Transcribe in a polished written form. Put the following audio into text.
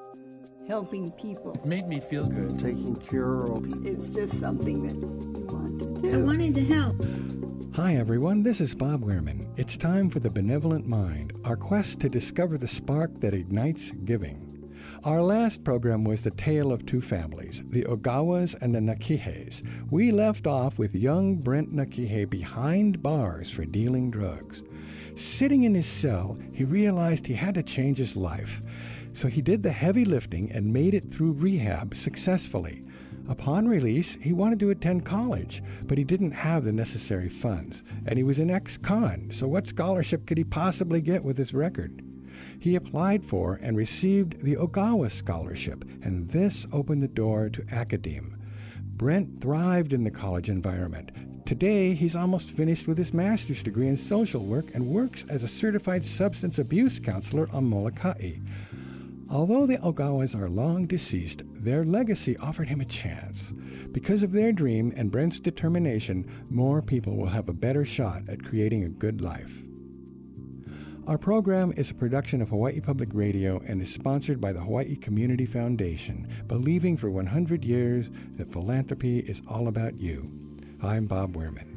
helping people. It made me feel good. Taking care of people. It's just something that you want to do. I wanted to help. Hi everyone, this is Bob Wehrman. It's time for The Benevolent Mind, our quest to discover the spark that ignites giving. Our last program was the tale of two families, the Ogawas and the Nakihes. We left off with young Brent Nakihe behind bars for dealing drugs. Sitting in his cell, he realized he had to change his life. So he did the heavy lifting and made it through rehab successfully. Upon release, he wanted to attend college, but he didn't have the necessary funds, and he was an ex-con, so what scholarship could he possibly get with his record? He applied for and received the Ogawa Scholarship, and this opened the door to academe. Brent thrived in the college environment. Today, he's almost finished with his master's degree in social work and works as a certified substance abuse counselor on Molokai. Although the Ogawas are long deceased, their legacy offered him a chance. Because of their dream and Brent's determination, more people will have a better shot at creating a good life. Our program is a production of Hawaii Public Radio and is sponsored by the Hawaii Community Foundation, believing for 100 years that philanthropy is all about you. I'm Bob Wehrman.